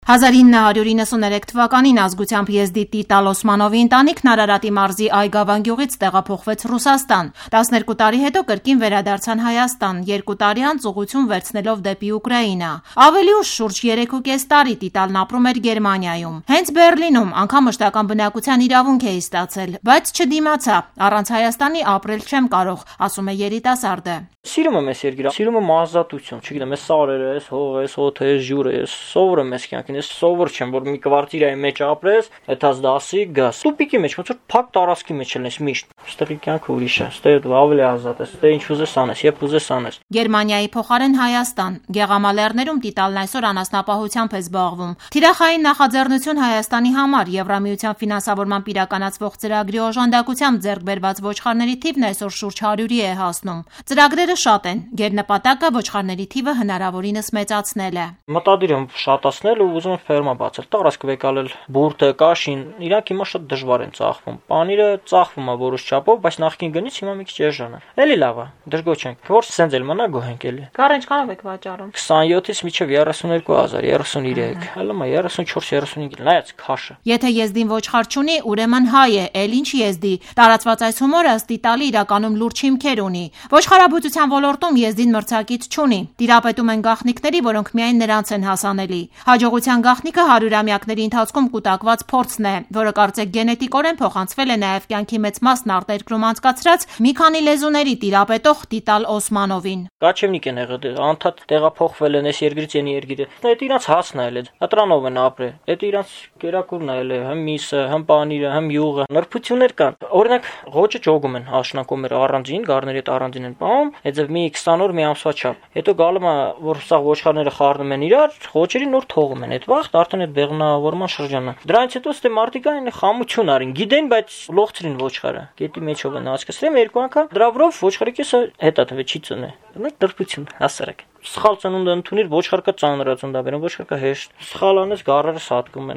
1993 թվականին ազգությամբ եզդի Տիտալ Օսմանովի ընտանիքն Արարատի մարզի Այգավան գյուղից տեղափոխվեց Ռուսաստան։ 12 տարի հետո կրկին վերադարձան Հայաստան, 2 տարի անց ուղղություն վերցնելով դեպի Ուկրաինա։ Ավելի ուշ շուրջ 3.5 տարի Տիտալն ապրում էր Գերմանիայում։ Հենց Բեռլինում անգամ մշտական բնակության իրավունք է ստացել, բայց չդիմացա։ Առանց Հայաստանի ապրել չեմ կարող, ասում է երիտասարդը։ Սիրում եմ այս երկիրը, սիրում եմ ազատություն, չգիտեմ, այս սարերը, այս հողը, այս հոթը, այս ջուրը, ես սովոր եմ այս կյանքին, ես սովոր չեմ, որ մի կվարտիրայի մեջ ապրես, այդած դասի գաս։ Տուպիկի մեջ, ոնց որ փակ տարածքի մեջ ես միշտ։ Այստեղի կյանքը ուրիշ է, այստեղ ավելի ազատ ես, այստեղ ինչ ուզես անես, երբ ուզես անես։ Գերմանիայի փոխարեն Հայաստան, Գեղամալերներում Տիտալն այսօր անասնապահությամբ է զբաղվում։ Թիրախային նախաձեռնություն Հայաստանի համար Եվրամիության ֆինանսավորմամբ իրականացվող ծրագրի օժանդակությամբ ձեռք բերված ոչխարների թիվն այսօր շուրջ 100-ի է հասնում։ Ծրագրերը շատ են, գերնպատակը ոչխարների թիվը հնարավորինս մեծացնել է։ Մտադիր եմ շատացնել ու ուզում եմ ֆերմա բացել, տարածք վեկալել, բուրդը, կաշին, իրանք հիմա շատ դժվար են ծախվում։ Պանիրը ծախվում է որոշ չափով, բայց նախքին գնից հիմա մի քիչ էժան է։ Էլի լավ է, դժգոհ չենք, որ սենց էլ մնա գոհ ենք էլի։ Գարը ինչքանով եք վաճառում։ 27-ից մինչև 32000, 33, հələ 34-35, նայած քաշը։ Եթե եզդին ոչխար չունի, ուրեմն հայ է, էլ ինչ եզդի։ Տարածված այս հումորը ըստ Տիտալի իրականում լուրջ հիմքեր ունի։ Ոչխարաբուծության ոլորտում եզդին մրցակից չունի։ Տիրապետում են գաղտնիքների, որոնք միայն նրանց են հասանելի։ Հաջողության գաղտնիքը 100-ամյակների ընթացքում կուտակված փորձն է, որը կարծեք գենետիկորեն փոխանցվել է նաև կյանքի մեծ մասն արտերկրում անցկացրած մի քանի լեզուների տիրապետող Տիտալ Օսմանովին։ Կաչեմնիկ են եղել, անդադ տեղափոխվել են այս երկրից այն երկիրը։ Այդ իրանց հասն է էլ, ատրանով են ապրել։ Այդ իրանց կերակուրն է էլ, հմ միսը, հմ պանիրը, հմ յուղը։ Նրբություններ կան։ Օրինակ, ղոճը ճոգում են աշնակում էր առանձին, գառների հետ առանձին են պահում, այդ մի 20 օր մի ամսվա չափ։ Հետո գալում է, որ սա ոչխարները խառնում են իրար, ղոճերի նոր թողում են։ Այդ վաղ արդեն այդ բեղմնավորման շրջանը։ Դրանից հետո ստե մարտիկային խամություն արին, գիտեն, բայց լողցրին ոչխարը։ Գետի մեջով են ասկացրեմ երկու անգամ։ Դրա վրով ոչխարի կեսը հետա թվե չի ծնե։ Նրբություն, հասարակ։ Սխալ ծնունդ ընդունիր, ոչխարկը ծանր ծննդաբերում, ոչխարկը հեշտ։ Սխալ անես, գառերը սատկում են։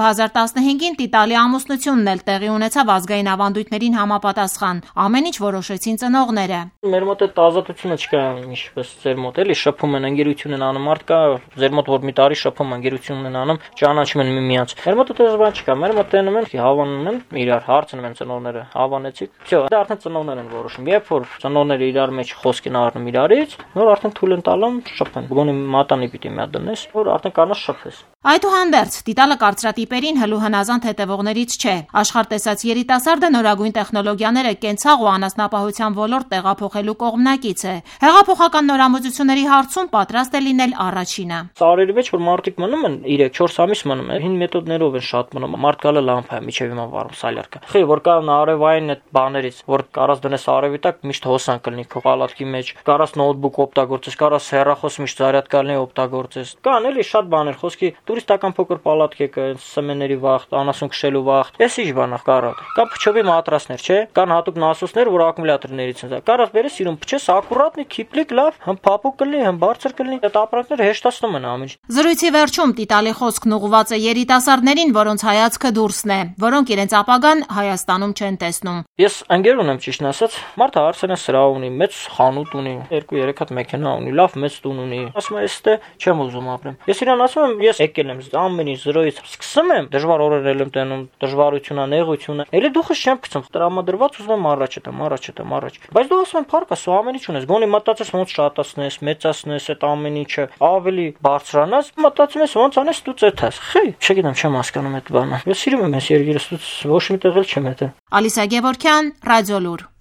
2015-ին Տիտալի ամուսնությունն էլ տեղի ունեցավ ազգային ավանդույթներին համապատասխան։ Ամեն ինչ որոշեցին ծնողները։ Մեր մոտ այդ ազատությունը չկա, ինչպես ձեր մոտ էլի շփում են, ընկերություն են անում, մարդ կա, ձեր մոտ որ մի տարի շփում ընկերություն են անում, ճանաչում են միմյանց։ Մեր մոտ այդպես բան չկա, մեր մոտ տենում են, հավանում են իրար, հարցնում են ծնողները, հավանեցիք։ Всё, դա արդեն ծնողներն են որոշում։ Երբ որ ծնողները իրար մեջ խոսք են առնում իրարից, նոր արդեն թույլ են տալում շփեն։ Գոնե մատանի պիտի մի հատ դնես, որ արդեն կանաս շփես։ Այդուհանդերձ Տիտալը կարծրատիպերին հլու հնազանդ հետևողներից չէ։ Աշխարհ տեսած երիտասարդը նորագույն տեխնոլոգիաները կենցաղ ու անասնապահության ոլորտ տեղափոխելու կողմնակից է։ Հեղափոխական նորամուծությունների հարցում պատրաստ է լինել առաջինը։ Սարերի մեջ որ մարդիկ մնում են 3-4 ամիս մնում են, հին մեթոդներով են շատ մնում։ Մարդ գալը լամպա է, միջև հիմա վառում սալյարկա։ Խի որ կա արևային այդ բաներից, որ կարաս դնես արևի տակ միշտ հոսանք կլինի քո պալատքի մեջ, կարաս նոթբուք օգտագործես, կարաս հեռախոս միշտ զարյատկա լինի օգտագործես։ Կան էլի շատ բաներ, խոսքի տուրիստական փոքր պալատք կա, սեմենների վախտ, անասուն քշելու վախտ։ Էս ինչ բան է կարոտ։ Կա փչովի մատրասներ, չէ՞։ Կան հատուկ նասոսներ, որ ակումուլյատորներից են։ Կարաս բերես իրում փչես ակուրատնի, քիպլիկ լավ, հմ փափուկ կլինի, հմ բարձր կլինի։ Այդ ապրանքները հեշտացնում են ամեն ինչ։ Զրույցի վերջում Տիտալի խոսքն ուղղված է երիտասարդներին, որոնց հայացքը դուրսն է, որոնք իրենց ապագան Հայաստանում չեն տեսնում։ Ես ընկեր ունեմ ճիշտն ասած, մարդը Արսենը սրա ունի, մեծ խանութ ունի, 2-3 հատ մեքենա ունի, լավ մեծ տուն ունի։ Ասում է, էստե չեմ ուզում ապրեմ։ Ես իրան ասում եմ, ես եկել եմ ամեն ինչ զրոյից սկսում եմ, դժվար օրեր եմ տենում, դժվարությունա, նեղությունը։ Էլի դուխս չեմ գցում, տրամադրված ուզում եմ առաջ։ Բայց դու ասում եմ, փառք ասու ամեն ինչ ունես, գոնե մտածես ոնց շատացնես, մեծացնես այդ ամեն ինչը, ավելի բարձրանաս, մտածում ես ոնց անես դու ծեթաս։ Խի, չգիտեմ, չեմ հասկանում այդ բանը։ Ես սիրում եմ այս երկիրը, ոչ մի տեղ էլ չեմ հետը։ Ալիսա Գևորգյան, Ռադիոլուր։